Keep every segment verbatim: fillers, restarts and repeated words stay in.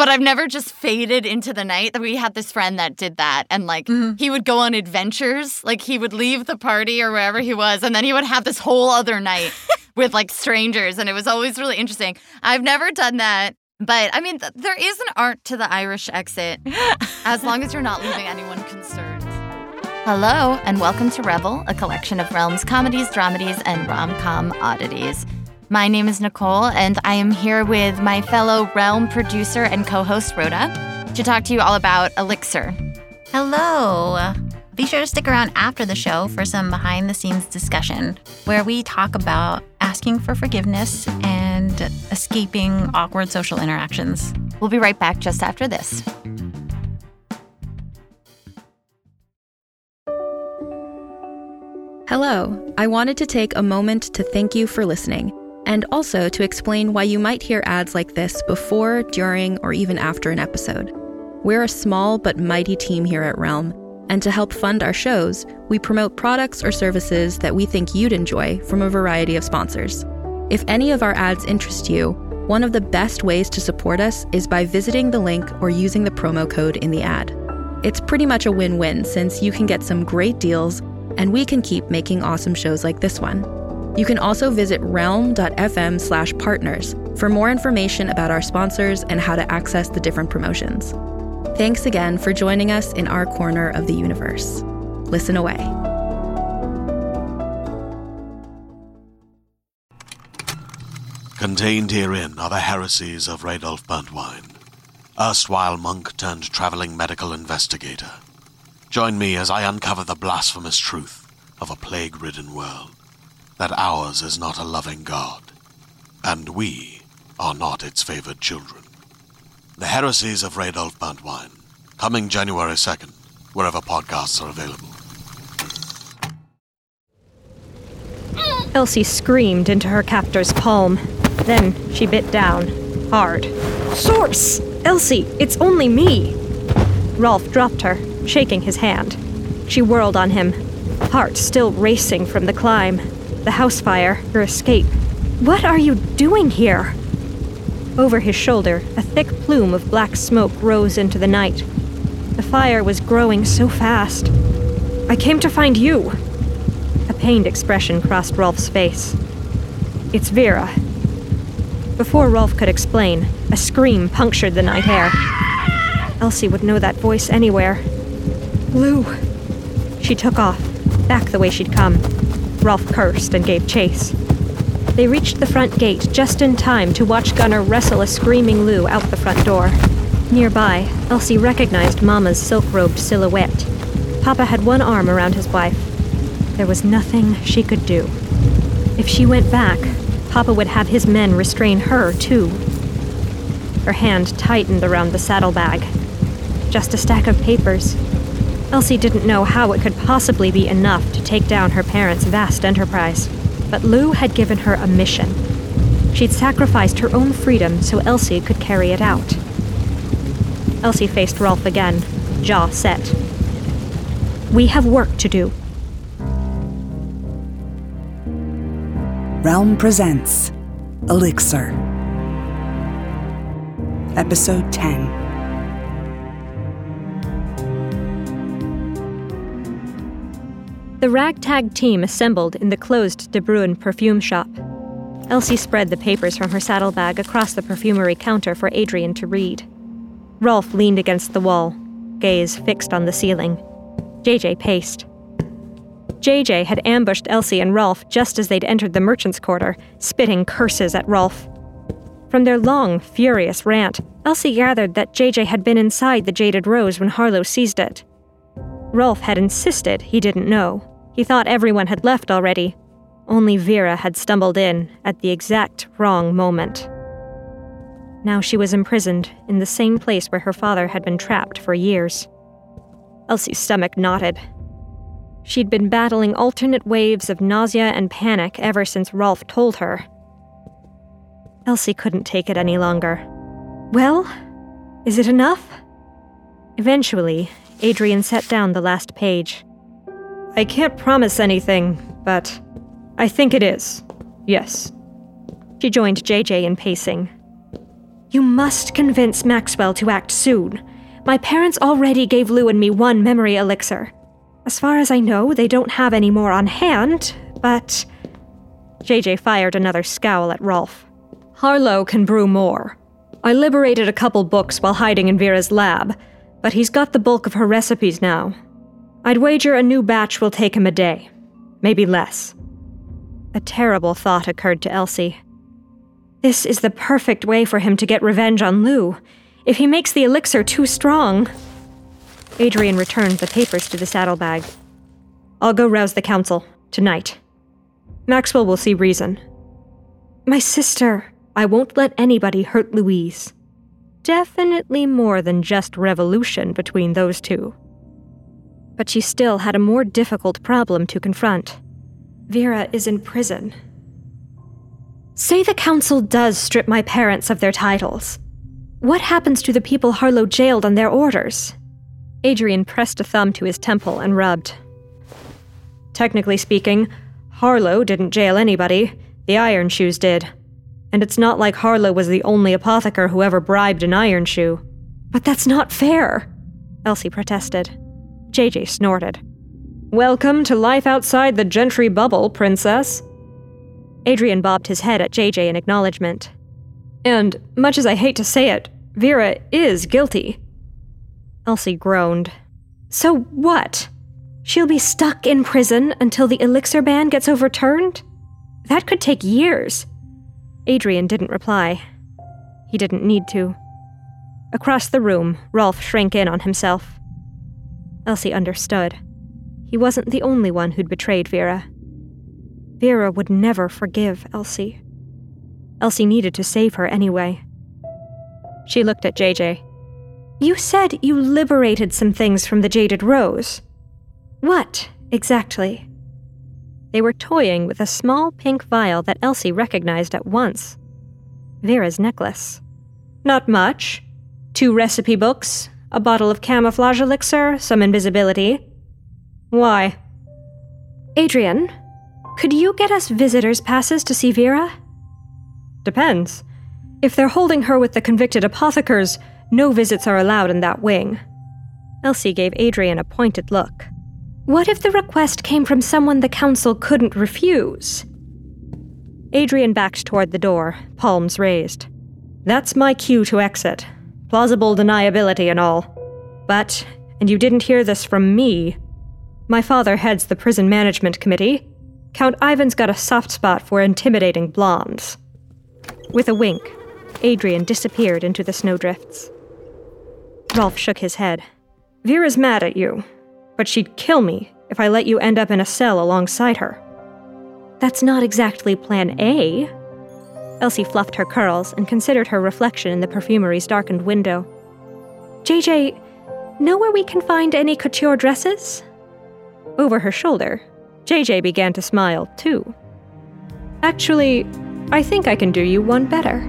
But I've never just faded into the night. We had this friend that did that. And, like, mm-hmm. he would go on adventures. Like, he would leave the party or wherever he was. And then he would have this whole other night with, like, strangers. And it was always really interesting. I've never done that. But, I mean, th- there is an art to the Irish exit. As long as you're not leaving anyone concerned. Hello, and welcome to Revel, a collection of Realms comedies, dramedies, and rom-com oddities. My name is Nicole, and I am here with my fellow Realm producer and co-host, Rhoda, to talk to you all about Elixir. Hello. Be sure to stick around after the show for some behind-the-scenes discussion, where we talk about asking for forgiveness and escaping awkward social interactions. We'll be right back just after this. Hello. I wanted to take a moment to thank you for listening, and also to explain why you might hear ads like this before, during, or even after an episode. We're a small but mighty team here at Realm, and to help fund our shows, we promote products or services that we think you'd enjoy from a variety of sponsors. If any of our ads interest you, one of the best ways to support us is by visiting the link or using the promo code in the ad. It's pretty much a win-win, since you can get some great deals, and we can keep making awesome shows like this one. You can also visit realm.fm slash partners for more information about our sponsors and how to access the different promotions. Thanks again for joining us in our corner of the universe. Listen away. Contained herein are the heresies of Radolf Burntwine, erstwhile monk turned traveling medical investigator. Join me as I uncover the blasphemous truth of a plague-ridden world, that ours is not a loving God, and we are not its favored children. The Heresies of Radolf Burntwine, coming January second, wherever podcasts are available. Elsie screamed into her captor's palm. Then she bit down, hard. Source! Elsie, it's only me! Rolf dropped her, shaking his hand. She whirled on him, heart still racing from the climb. The house fire, her escape. What are you doing here? Over his shoulder, a thick plume of black smoke rose into the night. The fire was growing so fast. I came to find you. A pained expression crossed Rolf's face. It's Vera. Before Rolf could explain, a scream punctured the night air. Elsie would know that voice anywhere. Lou. She took off, back the way she'd come. Rolf cursed and gave chase. They reached the front gate just in time to watch Gunnar wrestle a screaming Lou out the front door. Nearby, Elsie recognized Mama's silk-robed silhouette. Papa had one arm around his wife. There was nothing she could do. If she went back, Papa would have his men restrain her, too. Her hand tightened around the saddlebag. Just a stack of papers. Elsie didn't know how it could possibly be enough to take down her parents' vast enterprise. But Lou had given her a mission. She'd sacrificed her own freedom so Elsie could carry it out. Elsie faced Rolf again, jaw set. We have work to do. Realm presents Elixir. Episode ten. The ragtag team assembled in the closed De Bruin perfume shop. Elsie spread the papers from her saddlebag across the perfumery counter for Adrian to read. Rolf leaned against the wall, gaze fixed on the ceiling. J J paced. J J had ambushed Elsie and Rolf just as they'd entered the merchant's quarter, spitting curses at Rolf. From their long, furious rant, Elsie gathered that J J had been inside the Jaded Rose when Harlow seized it. Rolf had insisted he didn't know. He thought everyone had left already. Only Vera had stumbled in at the exact wrong moment. Now she was imprisoned in the same place where her father had been trapped for years. Elsie's stomach knotted. She'd been battling alternate waves of nausea and panic ever since Rolf told her. Elsie couldn't take it any longer. Well, is it enough? Eventually, Adrian set down the last page. I can't promise anything, but I think it is. Yes. She joined J J in pacing. You must convince Maxwell to act soon. My parents already gave Lou and me one memory elixir. As far as I know, they don't have any more on hand, but... J J fired another scowl at Rolf. Harlow can brew more. I liberated a couple books while hiding in Vera's lab, but he's got the bulk of her recipes now. I'd wager a new batch will take him a day. Maybe less. A terrible thought occurred to Elsie. This is the perfect way for him to get revenge on Lou. If he makes the elixir too strong... Adrian returned the papers to the saddlebag. I'll go rouse the council. Tonight. Maxwell will see reason. My sister, I won't let anybody hurt Louise. Definitely more than just revolution between those two. But she still had a more difficult problem to confront. Vera is in prison. Say the council does strip my parents of their titles. What happens to the people Harlow jailed on their orders? Adrian pressed a thumb to his temple and rubbed. Technically speaking, Harlow didn't jail anybody. The Iron Shoes did. And it's not like Harlow was the only apotheker who ever bribed an Iron Shoe. But that's not fair, Elsie protested. J J snorted. Welcome to life outside the gentry bubble, princess. Adrian bobbed his head at J J in acknowledgement. And, much as I hate to say it, Vera is guilty. Elsie groaned. So what? She'll be stuck in prison until the elixir ban gets overturned? That could take years. Adrian didn't reply. He didn't need to. Across the room, Rolf shrank in on himself. Elsie understood. He wasn't the only one who'd betrayed Vera. Vera would never forgive Elsie. Elsie needed to save her anyway. She looked at J J. You said you liberated some things from the Jaded Rose. What, exactly? They were toying with a small pink vial that Elsie recognized at once. Vera's necklace. Not much. Two recipe books, a bottle of camouflage elixir, some invisibility. Why? Adrian, could you get us visitors' passes to see Vera? Depends. If they're holding her with the convicted apothecars, no visits are allowed in that wing. Elsie gave Adrian a pointed look. What if the request came from someone the council couldn't refuse? Adrian backed toward the door, palms raised. That's my cue to exit. Plausible deniability and all. But, and you didn't hear this from me, my father heads the prison management committee. Count Ivan's got a soft spot for intimidating blondes. With a wink, Adrian disappeared into the snowdrifts. Rolf shook his head. Vera's mad at you, but she'd kill me if I let you end up in a cell alongside her. That's not exactly plan A. Elsie fluffed her curls and considered her reflection in the perfumery's darkened window. J J, know where we can find any couture dresses? Over her shoulder, J J began to smile, too. Actually, I think I can do you one better.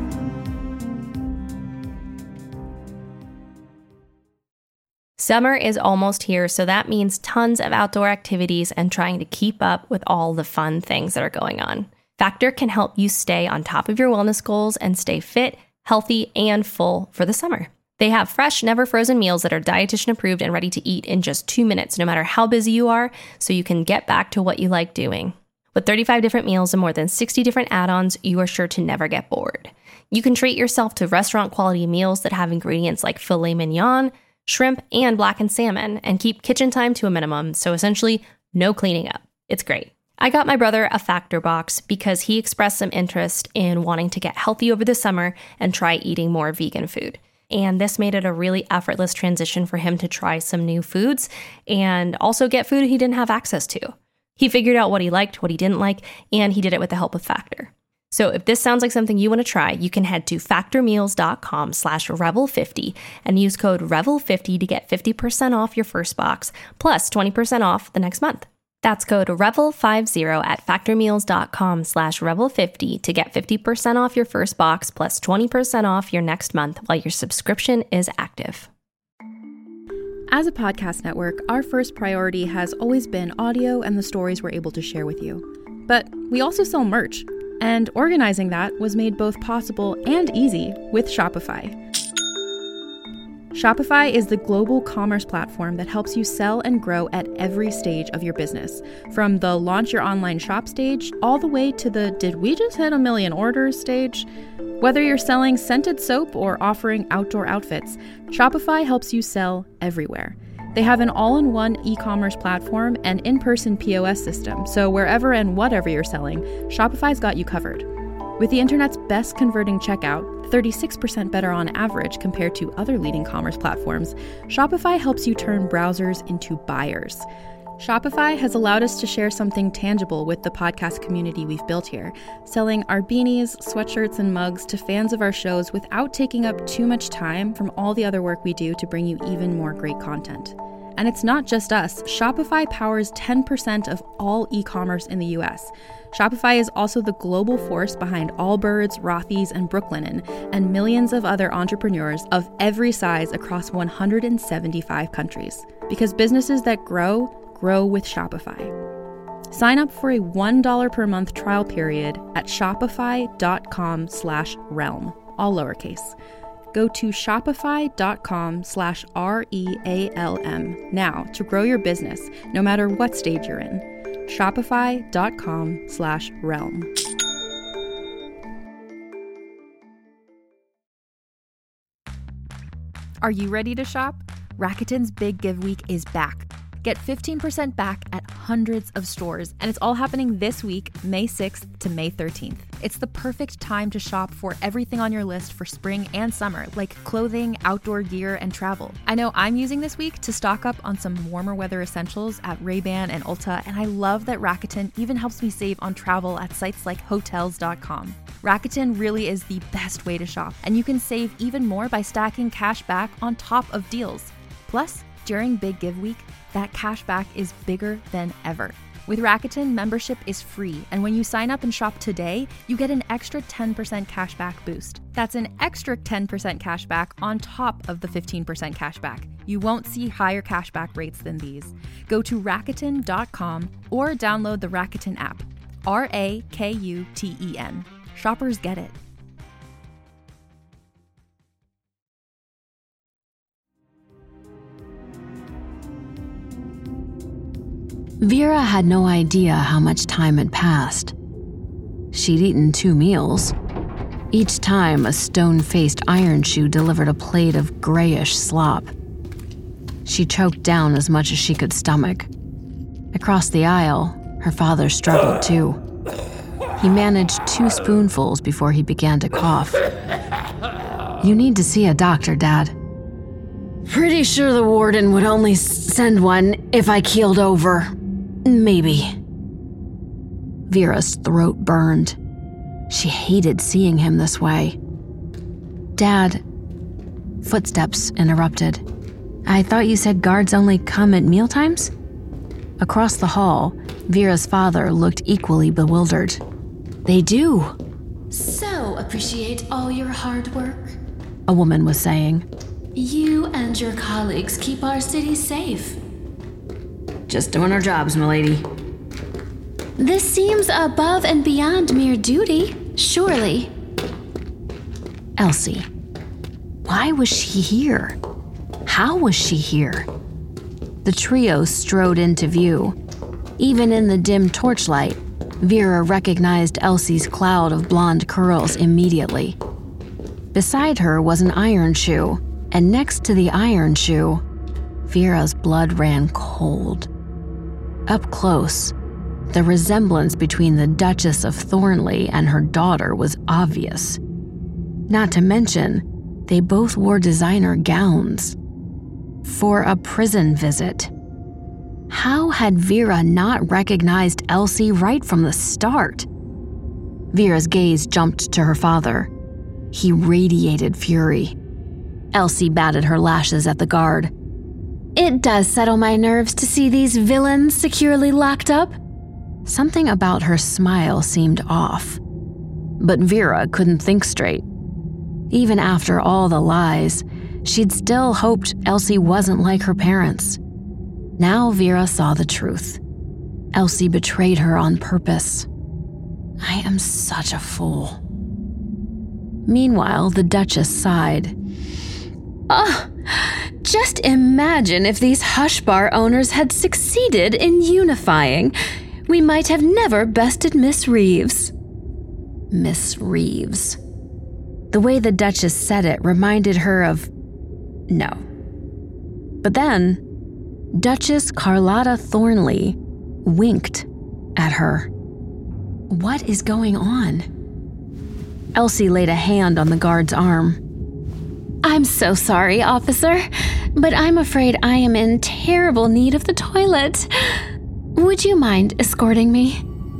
Summer is almost here, so that means tons of outdoor activities and trying to keep up with all the fun things that are going on. Factor can help you stay on top of your wellness goals and stay fit, healthy, and full for the summer. They have fresh, never frozen meals that are dietitian approved and ready to eat in just two minutes, no matter how busy you are, so you can get back to what you like doing. With thirty-five different meals and more than sixty different add-ons, you are sure to never get bored. You can treat yourself to restaurant-quality meals that have ingredients like filet mignon, shrimp, and blackened salmon, and keep kitchen time to a minimum, so essentially no cleaning up. It's great. I got my brother a Factor box because he expressed some interest in wanting to get healthy over the summer and try eating more vegan food. And this made it a really effortless transition for him to try some new foods and also get food he didn't have access to. He figured out what he liked, what he didn't like, and he did it with the help of Factor. So if this sounds like something you want to try, you can head to factormeals.com slash revel50 and use code revel fifty to get fifty percent off your first box, plus twenty percent off the next month. That's code revel fifty at factormeals.com slash revel50 to get fifty percent off your first box, plus twenty percent off your next month while your subscription is active. As a podcast network, our first priority has always been audio and the stories we're able to share with you. But we also sell merch. And organizing that was made both possible and easy with Shopify. Shopify is the global commerce platform that helps you sell and grow at every stage of your business, from the launch your online shop stage all the way to the did we just hit a million orders stage. Whether you're selling scented soap or offering outdoor outfits, Shopify helps you sell everywhere. They have an all-in-one e-commerce platform and in-person P O S system, so wherever and whatever you're selling, Shopify's got you covered. With the internet's best converting checkout, thirty-six percent better on average compared to other leading commerce platforms, Shopify helps you turn browsers into buyers. Shopify has allowed us to share something tangible with the podcast community we've built here, selling our beanies, sweatshirts, and mugs to fans of our shows without taking up too much time from all the other work we do to bring you even more great content. And it's not just us. Shopify powers ten percent of all e-commerce in the U S. Shopify is also the global force behind Allbirds, Rothy's, and Brooklinen, and millions of other entrepreneurs of every size across one hundred seventy-five countries. Because businesses that grow, grow with Shopify. Sign up for a one dollar per month trial period at shopify.com slash realm, all lowercase. Go to shopify.com slash R-E-A-L-M now to grow your business, no matter what stage you're in. Shopify.com slash realm. Are you ready to shop? Rakuten's Big Give Week is back. Get fifteen percent back at hundreds of stores, and it's all happening this week, May sixth to May thirteenth. It's the perfect time to shop for everything on your list for spring and summer, like clothing, outdoor gear, and travel. I know I'm using this week to stock up on some warmer weather essentials at Ray-Ban and Ulta, and I love that Rakuten even helps me save on travel at sites like hotels dot com. Rakuten really is the best way to shop, and you can save even more by stacking cash back on top of deals. Plus, during Big Give Week, that cash back is bigger than ever. With Rakuten, membership is free, and when you sign up and shop today, you get an extra ten percent cash back boost. That's an extra ten percent cash back on top of the fifteen percent cash back. You won't see higher cash back rates than these. Go to Rakuten dot com or download the Rakuten app. R A K U T E N. Shoppers get it. Vera had no idea how much time had passed. She'd eaten two meals. Each time, a stone-faced iron shoe delivered a plate of grayish slop. She choked down as much as she could stomach. Across the aisle, her father struggled too. He managed two spoonfuls before he began to cough. "You need to see a doctor, Dad." "Pretty sure the warden would only send one if I keeled over. Maybe." Vera's throat burned. She hated seeing him this way. "Dad," footsteps interrupted. "I thought you said guards only come at mealtimes?" Across the hall, Vera's father looked equally bewildered. "They do." "So appreciate all your hard work," a woman was saying. "You and your colleagues keep our city safe." "Just doing our jobs, milady." "This seems above and beyond mere duty, surely." Elsie. Why was she here? How was she here? The trio strode into view. Even in the dim torchlight, Vera recognized Elsie's cloud of blonde curls immediately. Beside her was an iron shoe, and next to the iron shoe, Vera's blood ran cold. Up close, the resemblance between the Duchess of Thornley and her daughter was obvious. Not to mention, they both wore designer gowns. For a prison visit. How had Vera not recognized Elsie right from the start? Vera's gaze jumped to her father. He radiated fury. Elsie batted her lashes at the guard. "It does settle my nerves to see these villains securely locked up." Something about her smile seemed off. But Vera couldn't think straight. Even after all the lies, she'd still hoped Elsie wasn't like her parents. Now Vera saw the truth. Elsie betrayed her on purpose. I am such a fool. Meanwhile, the Duchess sighed. Oh, just imagine if these hush bar owners had succeeded in unifying. We might have never bested Miss Reeves. Miss Reeves. The way the Duchess said it reminded her of... No. But then, Duchess Carlotta Thornley winked at her. What is going on? Elsie laid a hand on the guard's arm. I'm so sorry, officer, but I'm afraid I am in terrible need of the toilet. Would you mind escorting me?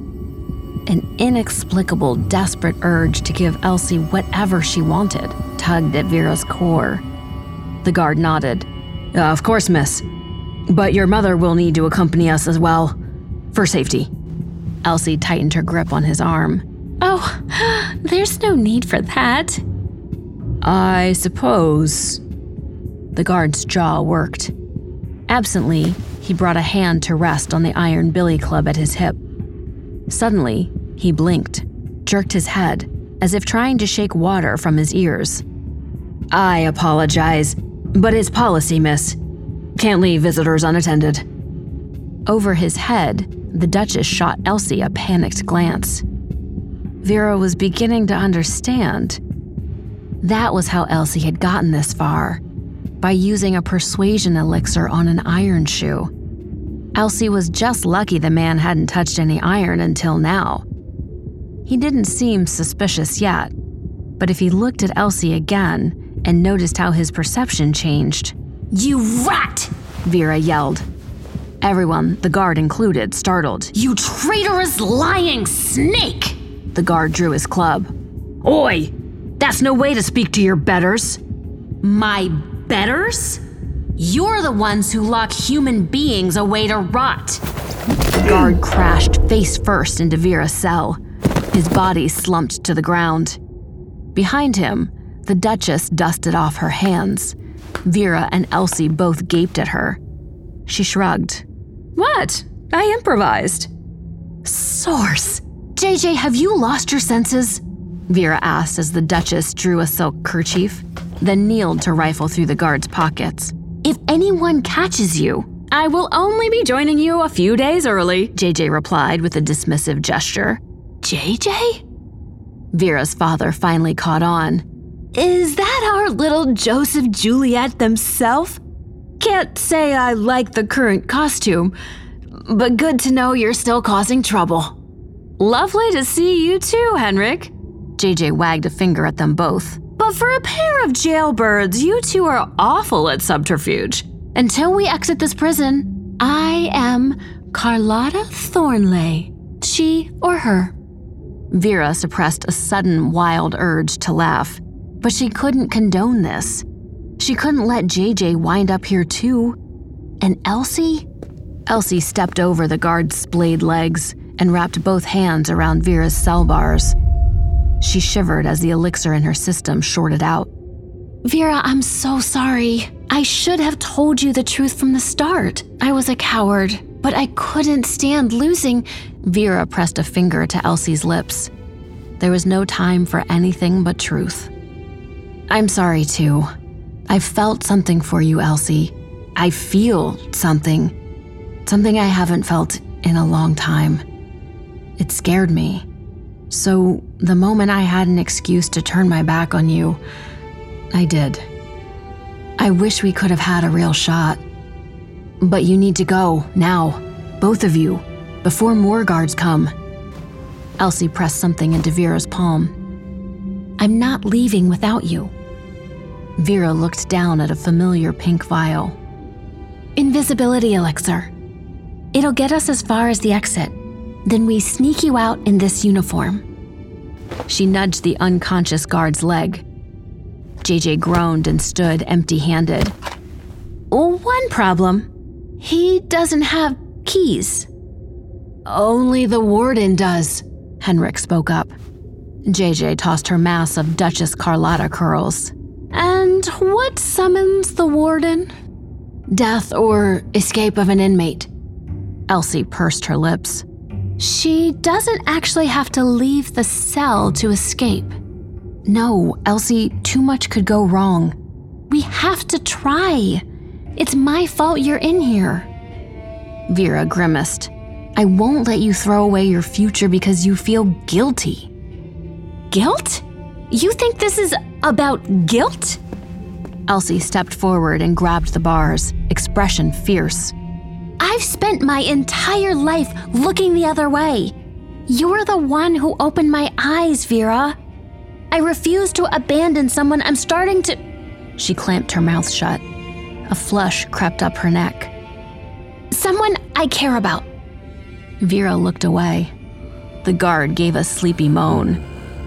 An inexplicable, desperate urge to give Elsie whatever she wanted tugged at Vera's core. The guard nodded. Uh, of course, miss. But your mother will need to accompany us as well, for safety. Elsie tightened her grip on his arm. Oh, there's no need for that. I suppose. The guard's jaw worked. Absently, he brought a hand to rest on the iron billy club at his hip. Suddenly, he blinked, jerked his head, as if trying to shake water from his ears. I apologize, but it's policy, miss. Can't leave visitors unattended. Over his head, the Duchess shot Elsie a panicked glance. Vera was beginning to understand. That was how Elsie had gotten this far, by using a persuasion elixir on an iron shoe. Elsie was just lucky the man hadn't touched any iron until now. He didn't seem suspicious yet, but if he looked at Elsie again and noticed how his perception changed... You rat! Vera yelled. Everyone, the guard included, startled. You traitorous lying snake! The guard drew his club. Oi! That's no way to speak to your betters. My betters? You're the ones who lock human beings away to rot. The guard crashed face first into Vera's cell. His body slumped to the ground. Behind him, the Duchess dusted off her hands. Vera and Elsie both gaped at her. She shrugged. What? I improvised. Source! J J, have you lost your senses? Vera asked as the Duchess drew a silk kerchief, then kneeled to rifle through the guard's pockets. If anyone catches you, I will only be joining you a few days early, J J replied with a dismissive gesture. J J? Vera's father finally caught on. Is that our little Joseph Juliet themselves? Can't say I like the current costume, but good to know you're still causing trouble. Lovely to see you too, Henrik. J J wagged a finger at them both. But for a pair of jailbirds, you two are awful at subterfuge. Until we exit this prison, I am Carlotta Thornley. She or her. Vera suppressed a sudden wild urge to laugh, but she couldn't condone this. She couldn't let J J wind up here too. And Elsie? Elsie stepped over the guard's splayed legs and wrapped both hands around Vera's cell bars. She shivered as the elixir in her system shorted out. Vera, I'm so sorry. I should have told you the truth from the start. I was a coward, but I couldn't stand losing. Vera pressed a finger to Elsie's lips. There was no time for anything but truth. I'm sorry too. I felt something for you, Elsie. I feel something. Something I haven't felt in a long time. It scared me. So the moment I had an excuse to turn my back on you, I did. I wish we could have had a real shot. But you need to go, now. Both of you, before more guards come. Elsie pressed something into Vera's palm. I'm not leaving without you. Vera looked down at a familiar pink vial. Invisibility elixir. It'll get us as far as the exit. Then we sneak you out in this uniform. She nudged the unconscious guard's leg. J J groaned and stood empty-handed. One problem. He doesn't have keys. Only the warden does, Henrik spoke up. J J tossed her mass of Duchess Carlotta curls. And what summons the warden? Death or escape of an inmate. Elsie pursed her lips. She doesn't actually have to leave the cell to escape. No, Elsie, too much could go wrong. We have to try. It's my fault you're in here. Vera grimaced. I won't let you throw away your future because you feel guilty. Guilt? You think this is about guilt? Elsie stepped forward and grabbed the bars, expression fierce. I've spent my entire life looking the other way. You're the one who opened my eyes, Vera. I refuse to abandon someone I'm starting to... She clamped her mouth shut. A flush crept up her neck. Someone I care about. Vera looked away. The guard gave a sleepy moan.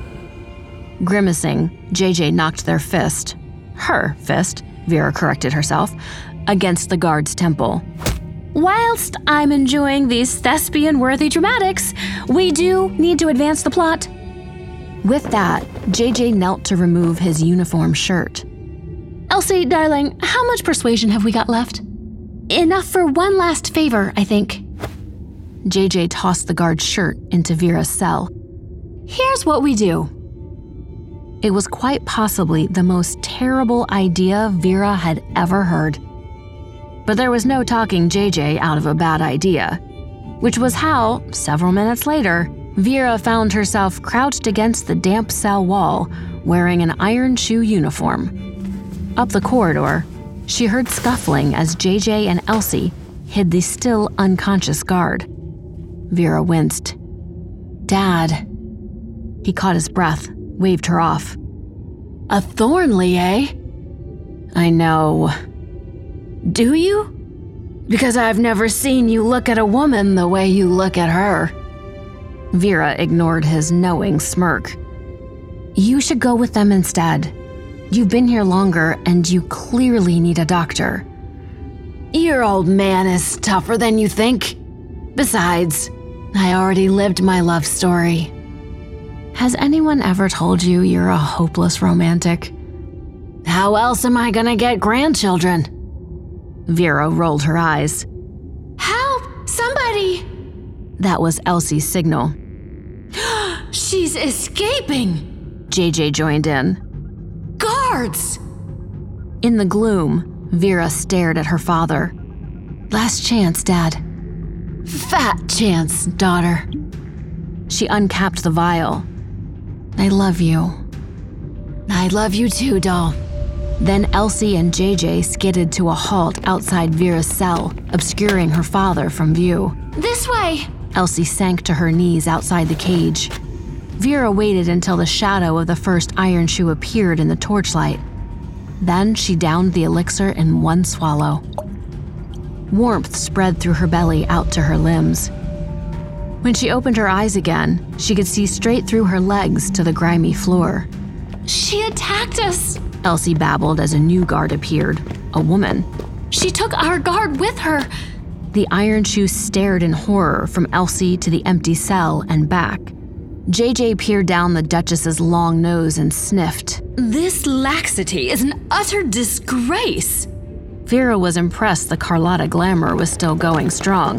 Grimacing, J J knocked their fist, her fist, Vera corrected herself, against the guard's temple. Whilst I'm enjoying these thespian-worthy dramatics, we do need to advance the plot. With that, J J knelt to remove his uniform shirt. Elsie, darling, how much persuasion have we got left? Enough for one last favor, I think. J J tossed the guard's shirt into Vera's cell. Here's what we do. It was quite possibly the most terrible idea Vera had ever heard. But there was no talking J J out of a bad idea, which was how, several minutes later, Vera found herself crouched against the damp cell wall, wearing an iron shoe uniform. Up the corridor, she heard scuffling as J J and Elsie hid the still unconscious guard. Vera winced. Dad. He caught his breath, waved her off. A Thornley, eh? I know. Do you? Because I've never seen you look at a woman the way you look at her. Vera ignored his knowing smirk. You should go with them instead. You've been here longer and you clearly need a doctor. Your old man is tougher than you think. Besides, I already lived my love story. Has anyone ever told you you're a hopeless romantic? How else am I gonna get grandchildren? Vera rolled her eyes. Help! Somebody! That was Elsie's signal. She's escaping! J J joined in. Guards! In the gloom, Vera stared at her father. Last chance, Dad. Fat chance, daughter. She uncapped the vial. I love you. I love you too, doll. Then Elsie and J J skidded to a halt outside Vera's cell, obscuring her father from view. This way! Elsie sank to her knees outside the cage. Vera waited until the shadow of the first iron shoe appeared in the torchlight. Then she downed the elixir in one swallow. Warmth spread through her belly out to her limbs. When she opened her eyes again, she could see straight through her legs to the grimy floor. She attacked us, Elsie babbled as a new guard appeared, a woman. She took our guard with her. The iron shoe stared in horror from Elsie to the empty cell and back. J J peered down the Duchess's long nose and sniffed. This laxity is an utter disgrace. Vera was impressed the Carlotta glamour was still going strong.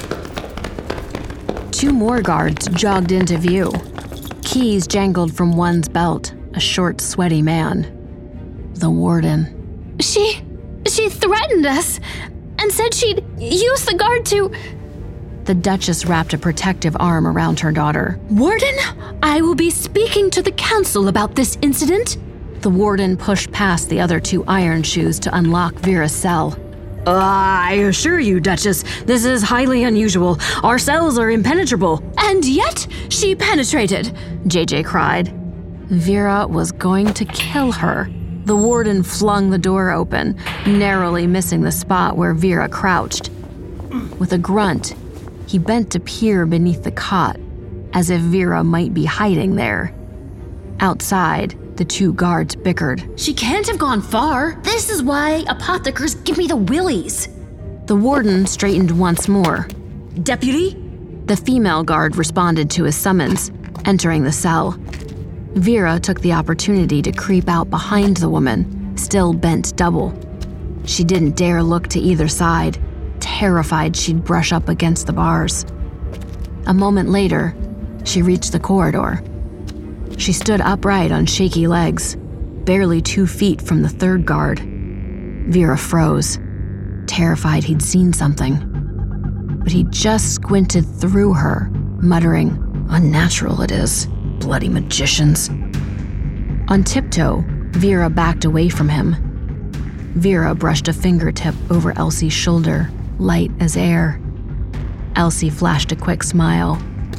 Two more guards jogged into view. Keys jangled from one's belt, a short, sweaty man. The warden. She... she threatened us and said she'd use the guard to... The Duchess wrapped a protective arm around her daughter. Warden, I will be speaking to the council about this incident. The warden pushed past the other two iron shoes to unlock Vera's cell. Uh, I assure you, Duchess, this is highly unusual. Our cells are impenetrable. And yet, she penetrated, J J cried. Vera was going to kill her. The warden flung the door open, narrowly missing the spot where Vera crouched. With a grunt, he bent to peer beneath the cot, as if Vera might be hiding there. Outside, the two guards bickered. She can't have gone far. This is why apothecars give me the willies. The warden straightened once more. Deputy? The female guard responded to his summons, entering the cell. Vera took the opportunity to creep out behind the woman, still bent double. She didn't dare look to either side, terrified she'd brush up against the bars. A moment later, she reached the corridor. She stood upright on shaky legs, barely two feet from the third guard. Vera froze, terrified he'd seen something. But he just squinted through her, muttering, "Unnatural it is, bloody magicians." On tiptoe, Vera backed away from him. Vera brushed a fingertip over Elsie's shoulder, light as air. Elsie flashed a quick smile.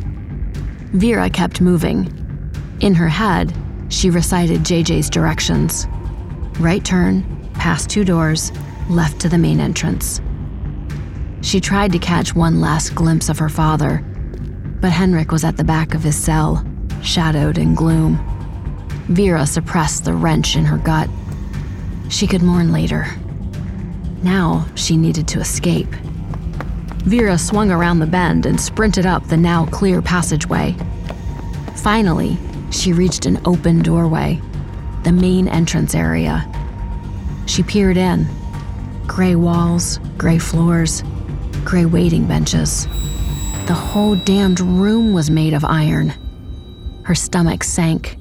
Vera kept moving. In her head, she recited J J's directions. Right turn, past two doors, left to the main entrance. She tried to catch one last glimpse of her father, but Henrik was at the back of his cell, shadowed in gloom. Vera suppressed the wrench in her gut. She could mourn later. Now she needed to escape. Vera swung around the bend and sprinted up the now clear passageway. Finally, she reached an open doorway, the main entrance area. She peered in. Gray walls, gray floors, gray waiting benches. The whole damned room was made of iron. Her stomach sank.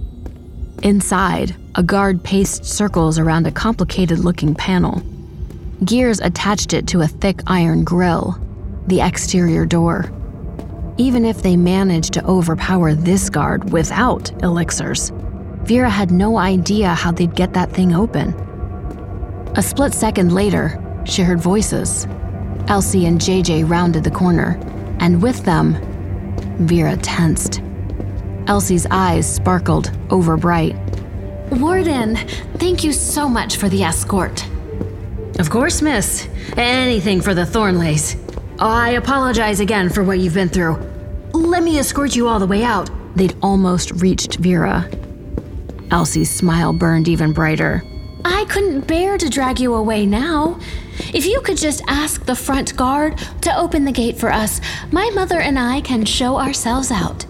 Inside, a guard paced circles around a complicated-looking panel. Gears attached it to a thick iron grill, the exterior door. Even if they managed to overpower this guard without elixirs, Vera had no idea how they'd get that thing open. A split second later, she heard voices. Elsie and J J rounded the corner, and with them, Vera tensed. Elsie's eyes sparkled overbright. Warden, thank you so much for the escort. Of course, miss. Anything for the Thornleys. I apologize again for what you've been through. Let me escort you all the way out. They'd almost reached Vera. Elsie's smile burned even brighter. I couldn't bear to drag you away now. If you could just ask the front guard to open the gate for us, my mother and I can show ourselves out.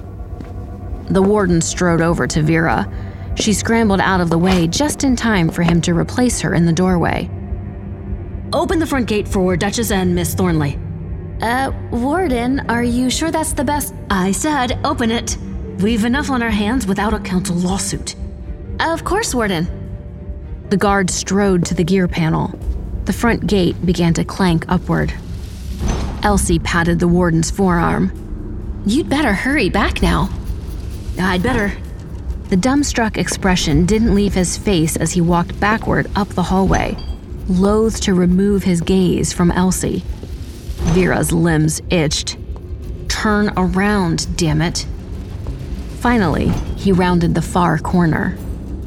The warden strode over to Vera. She scrambled out of the way just in time for him to replace her in the doorway. Open the front gate for Duchess and Miss Thornley. Uh, Warden, are you sure that's the best? I said open it. We've enough on our hands without a council lawsuit. Of course, Warden. The guard strode to the gear panel. The front gate began to clank upward. Elsie patted the warden's forearm. You'd better hurry back now. I'd better. The dumbstruck expression didn't leave his face as he walked backward up the hallway, loath to remove his gaze from Elsie. Vera's limbs itched. Turn around, damn it. Finally, he rounded the far corner.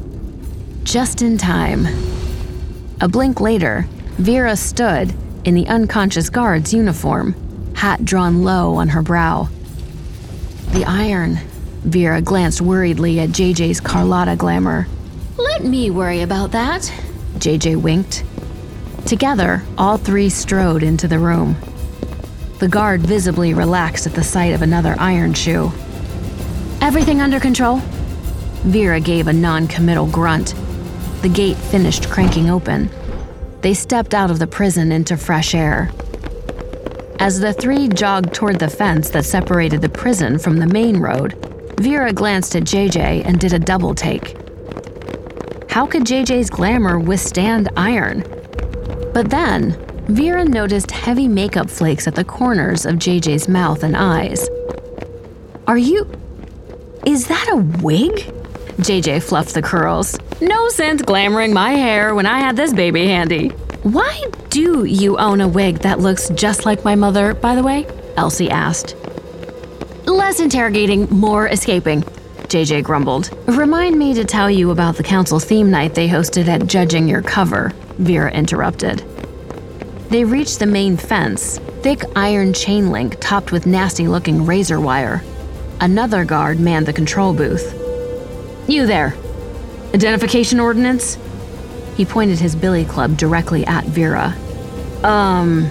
Just in time. A blink later, Vera stood in the unconscious guard's uniform, hat drawn low on her brow. The iron. Vera glanced worriedly at J J's Carlotta glamour. Let me worry about that. J J winked. Together, all three strode into the room. The guard visibly relaxed at the sight of another iron shoe. Everything under control? Vera gave a non-committal grunt. The gate finished cranking open. They stepped out of the prison into fresh air. As the three jogged toward the fence that separated the prison from the main road, Vera glanced at J J and did a double take. How could J J's glamour withstand iron? But then, Vera noticed heavy makeup flakes at the corners of J J's mouth and eyes. Are you... Is that a wig? J J fluffed the curls. No sense glamoring my hair when I had this baby handy. Why do you own a wig that looks just like my mother, by the way? Elsie asked. Less interrogating, more escaping, J J grumbled. Remind me to tell you about the council theme night they hosted at Judging Your Cover, Vera interrupted. They reached the main fence, thick iron chain link topped with nasty-looking razor wire. Another guard manned the control booth. You there. Identification ordinance? He pointed his billy club directly at Vera. Um...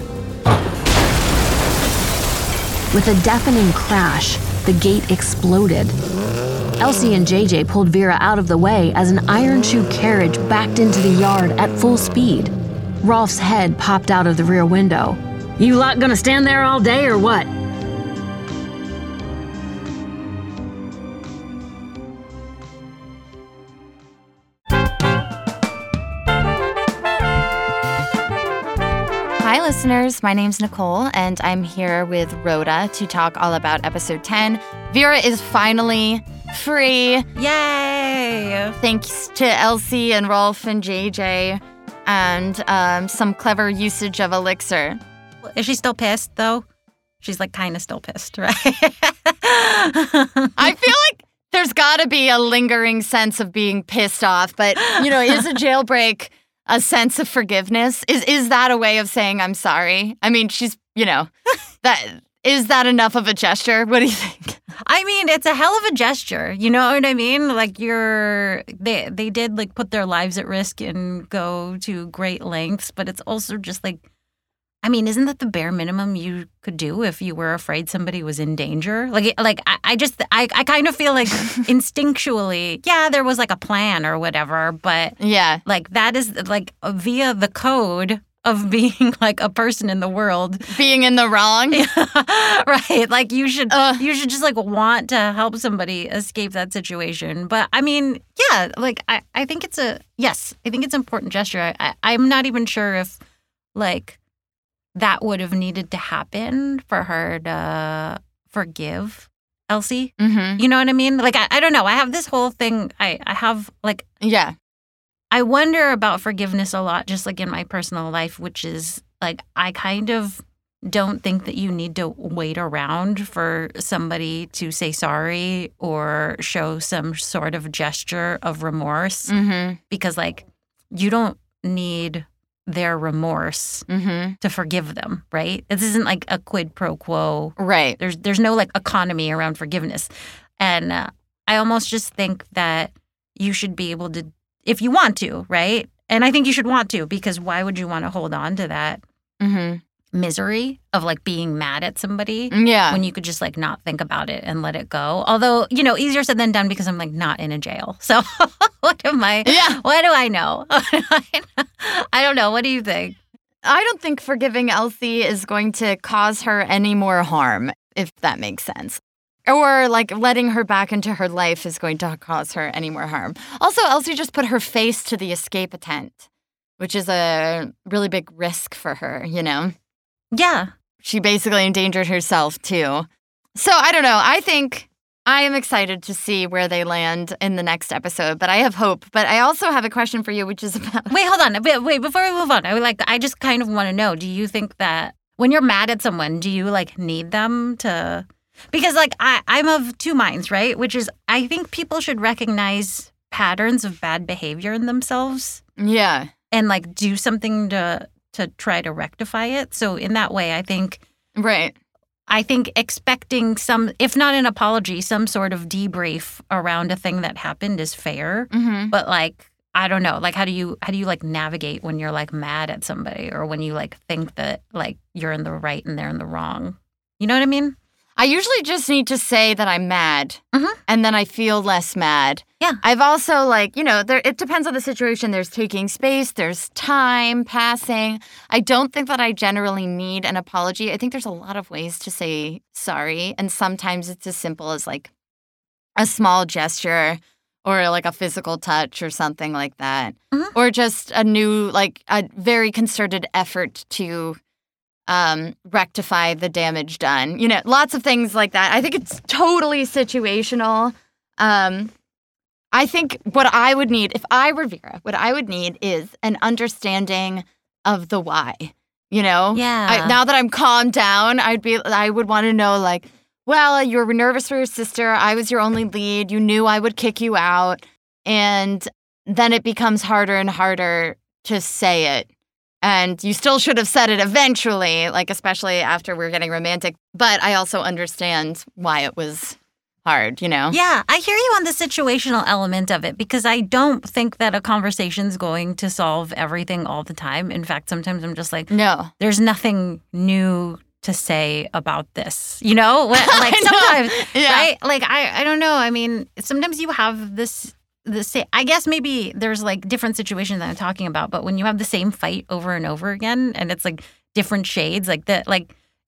With a deafening crash, the gate exploded. Elsie and J J pulled Vera out of the way as an iron shoe carriage backed into the yard at full speed. Rolf's head popped out of the rear window. You lot gonna stand there all day or what? listeners. My name's Nicole, and I'm here with Rhoda to talk all about episode ten. Vera is finally free. Yay! Thanks to Elsie and Rolf and J J, and um, some clever usage of elixir. Is she still pissed, though? She's, like, kind of still pissed, right? I feel like there's got to be a lingering sense of being pissed off, but, you know, is a jailbreak a sense of forgiveness? Is is that a way of saying I'm sorry? I mean, she's, you know, that is that enough of a gesture? What do you think? I mean, it's a hell of a gesture. You know what I mean? Like you're, they they did like put their lives at risk and go to great lengths, but it's also just like, I mean, isn't that the bare minimum you could do if you were afraid somebody was in danger? Like, like I, I just, I, I kind of feel like instinctually, yeah, there was like a plan or whatever, but yeah, like that is like via the code of being like a person in the world, being in the wrong, right? Like you should, uh, you should just like want to help somebody escape that situation. But I mean, yeah, like I, I think it's a yes, I think it's an important gesture. I, I, I'm not even sure if like. That would have needed to happen for her to forgive Elsie. Mm-hmm. You know what I mean? Like, I, I don't know. I have this whole thing. I, I have, like... Yeah. I wonder about forgiveness a lot, just, like, in my personal life, which is, like, I kind of don't think that you need to wait around for somebody to say sorry or show some sort of gesture of remorse. Mm-hmm. Because, like, you don't need... their remorse mm-hmm. to forgive them, right? This isn't like a quid pro quo. Right. There's there's no like economy around forgiveness. And uh, I almost just think that you should be able to, if you want to, right? And I think you should want to, because why would you want to hold on to that mm-hmm. misery of like being mad at somebody yeah. when you could just like not think about it and let it go? Although, you know, easier said than done because I'm like not in a jail. So what am I? Yeah. What do I know? I don't know. What do you think? I don't think forgiving Elsie is going to cause her any more harm, if that makes sense. Or, like, letting her back into her life is going to cause her any more harm. Also, Elsie just put her face to the escape attempt, which is a really big risk for her, you know? Yeah. She basically endangered herself, too. So, I don't know. I think I am excited to see where they land in the next episode, but I have hope. But I also have a question for you, which is about... Wait, hold on. Wait, wait before we move on, I would like, I just kind of want to know, do you think that when you're mad at someone, do you, like, need them to... Because, like, I, I'm of two minds, right? Which is, I think people should recognize patterns of bad behavior in themselves. Yeah. And, like, do something to to try to rectify it. So, in that way, I think... Right. I think expecting some, if not an apology, some sort of debrief around a thing that happened is fair. Mm-hmm. But like, I don't know, like how do you how do you like navigate when you're like mad at somebody or when you like think that like you're in the right and they're in the wrong? You know what I mean? I usually just need to say that I'm mad, mm-hmm. and then I feel less mad. Yeah. I've also, like, you know, there. It depends on the situation. There's taking space. There's time passing. I don't think that I generally need an apology. I think there's a lot of ways to say sorry, and sometimes it's as simple as, like, a small gesture or, like, a physical touch or something like that. Mm-hmm. Or just a new, like, a very concerted effort to... Um, rectify the damage done. You know, lots of things like that. I think it's totally situational. Um, I think what I would need, if I were Vera, what I would need is an understanding of the why. You know? Yeah. I, now that I'm calmed down, I'd be, I would want to know, like, well, you were nervous for your sister. I was your only lead. You knew I would kick you out. And then it becomes harder and harder to say it. And you still should have said it eventually, like, especially after we're getting romantic. But I also understand why it was hard, you know? Yeah, I hear you on the situational element of it because I don't think that a conversation's going to solve everything all the time. In fact, sometimes I'm just like, no, there's nothing new to say about this, you know? Like sometimes, yeah. right? Like, I, I don't know. I mean, sometimes you have this... The same, I guess maybe there's like different situations that I'm talking about, but when you have the same fight over and over again and it's like different shades, like that, like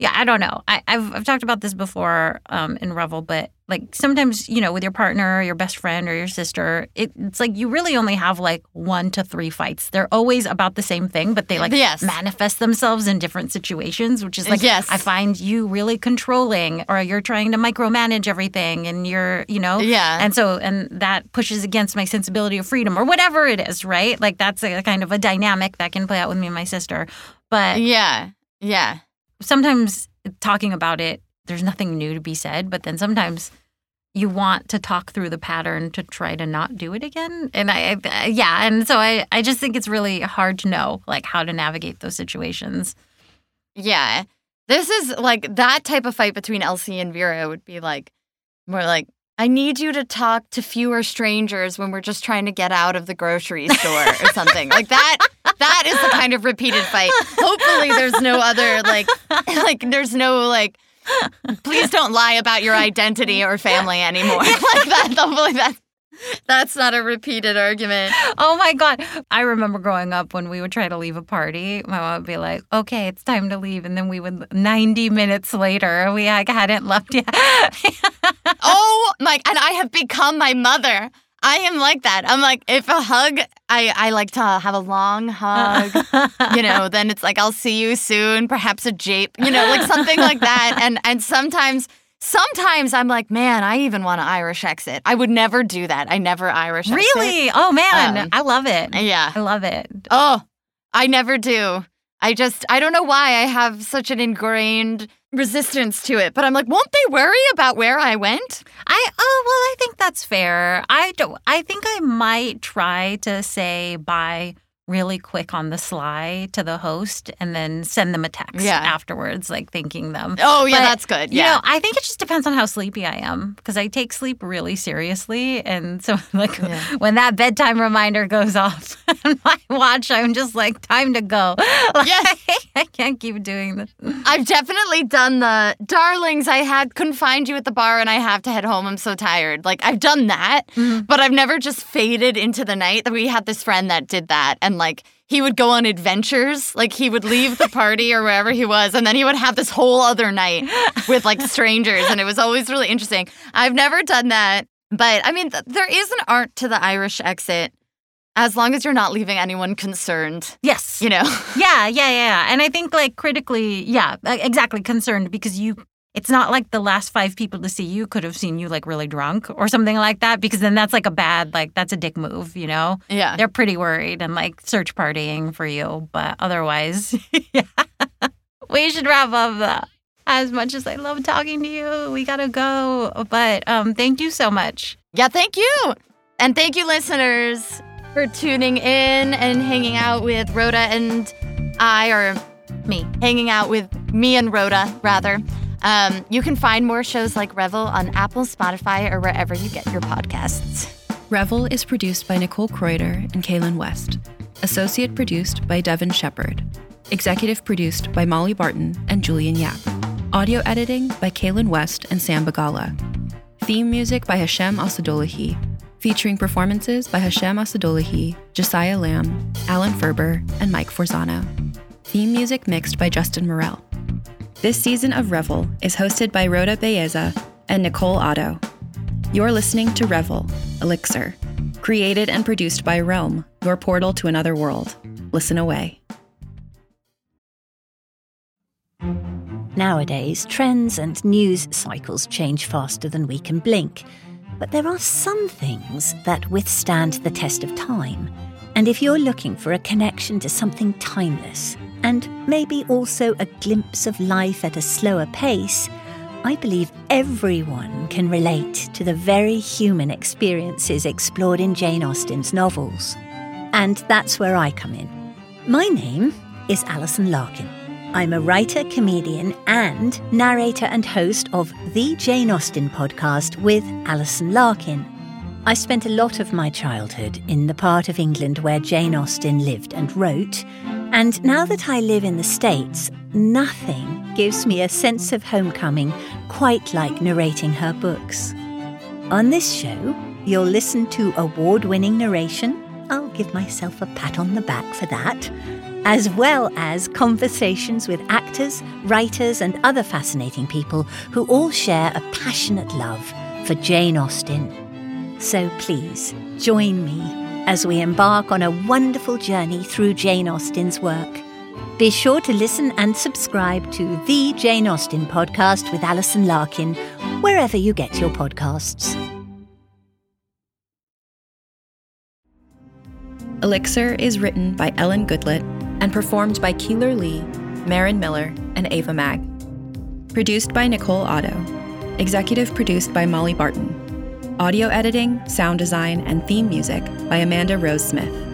Yeah, I don't know. I, I've I've talked about this before um, in Revel, but like sometimes, you know, with your partner, or your best friend, or your sister, it, it's like you really only have like one to three fights. They're always about the same thing, but they like yes. manifest themselves in different situations, which is like, yes. I find you really controlling, or you're trying to micromanage everything, and you're, you know, yeah. And so, and that pushes against my sensibility of freedom, or whatever it is, right? Like that's a kind of a dynamic that can play out with me and my sister. But yeah, yeah. Sometimes talking about it, there's nothing new to be said, but then sometimes you want to talk through the pattern to try to not do it again. And I, I yeah, and so I, I just think it's really hard to know, like, how to navigate those situations. Yeah. This is, like, that type of fight between Elsie and Vera would be, like, more like, I need you to talk to fewer strangers when we're just trying to get out of the grocery store or something. Like that, that is the kind of repeated fight. Hopefully there's no other, like, like there's no, like, please don't lie about your identity or family anymore. Like that, hopefully that, that's not a repeated argument. Oh my God. I remember growing up when we would try to leave a party, my mom would be like, okay, it's time to leave. And then we would, ninety minutes later, we like, hadn't left yet. Oh my, and I have become my mother. I am like that. I'm like, if a hug, I, I like to have a long hug, you know, then it's like, I'll see you soon, perhaps a jape, you know, like something like that. And and sometimes, sometimes I'm like, man, I even want to Irish exit. I would never do that. I never Irish exit. Really? Oh man, um, I love it. Yeah. I love it. Oh, I never do. I just, I don't know why I have such an ingrained resistance to it, but I'm like, won't they worry about where I went? I oh well, I think that's fair. I don't. I think I might try to say bye really quick on the sly to the host, and then send them a text yeah. afterwards, like thanking them. Oh yeah, but, that's good. Yeah, you know, I think it just depends on how sleepy I am, because I take sleep really seriously, and so like yeah. when that bedtime reminder goes off on my watch, I'm just like, time to go. Like, yes. I can't keep doing this. I've definitely done the darlings. I had couldn't find you at the bar, and I have to head home. I'm so tired. Like I've done that, mm-hmm. but I've never just faded into the night. We had this friend that did that, and like he would go on adventures. Like he would leave the party or wherever he was, and then he would have this whole other night with like strangers, and it was always really interesting. I've never done that, but I mean, th- there is an art to the Irish exit. As long as you're not leaving anyone concerned. Yes. You know? Yeah, yeah, yeah. And I think, like, critically, yeah, exactly, concerned, because you, it's not like the last five people to see you could have seen you, like, really drunk or something like that, because then that's, like, a bad, like, that's a dick move, you know? Yeah. They're pretty worried and, like, search partying for you, but otherwise, yeah. We should wrap up that. As much as I love talking to you, we gotta go. But um, thank you so much. Yeah, thank you. And thank you, listeners, for tuning in and hanging out with Rhoda and I, or me, hanging out with me and Rhoda, rather. Um, you can find more shows like Revel on Apple, Spotify, or wherever you get your podcasts. Revel is produced by Nicole Kreuter and Kaylin West. Associate produced by Devin Shepard. Executive produced by Molly Barton and Julian Yap. Audio editing by Kaylin West and Sam Bagala. Theme music by Hashem Asadolahi. Featuring performances by Hashem Asadolahi, Josiah Lamb, Alan Ferber, and Mike Forzano. Theme music mixed by Justin Morell. This season of Revel is hosted by Rhoda Baeza and Nicole Otto. You're listening to Revel, Elixir, created and produced by Realm, your portal to another world. Listen away. Nowadays, trends and news cycles change faster than we can blink. But there are some things that withstand the test of time. And if you're looking for a connection to something timeless, and maybe also a glimpse of life at a slower pace, I believe everyone can relate to the very human experiences explored in Jane Austen's novels. And that's where I come in. My name is Alison Larkin. I'm a writer, comedian, and narrator and host of the Jane Austen podcast with Alison Larkin. I spent a lot of my childhood in the part of England where Jane Austen lived and wrote, and now that I live in the States, nothing gives me a sense of homecoming quite like narrating her books. On this show, you'll listen to award-winning narration. I'll give myself a pat on the back for that. as well as conversations with actors, writers, and other fascinating people who all share a passionate love for Jane Austen. So please join me as we embark on a wonderful journey through Jane Austen's work. Be sure to listen and subscribe to The Jane Austen Podcast with Alison Larkin, wherever you get your podcasts. Elixir is written by Ellen Goodlett and performed by Keeler Lee, Marin Miller, and Ava Mag. Produced by Nicole Otto. Executive produced by Molly Barton. Audio editing, sound design, and theme music by Amanda Rose Smith.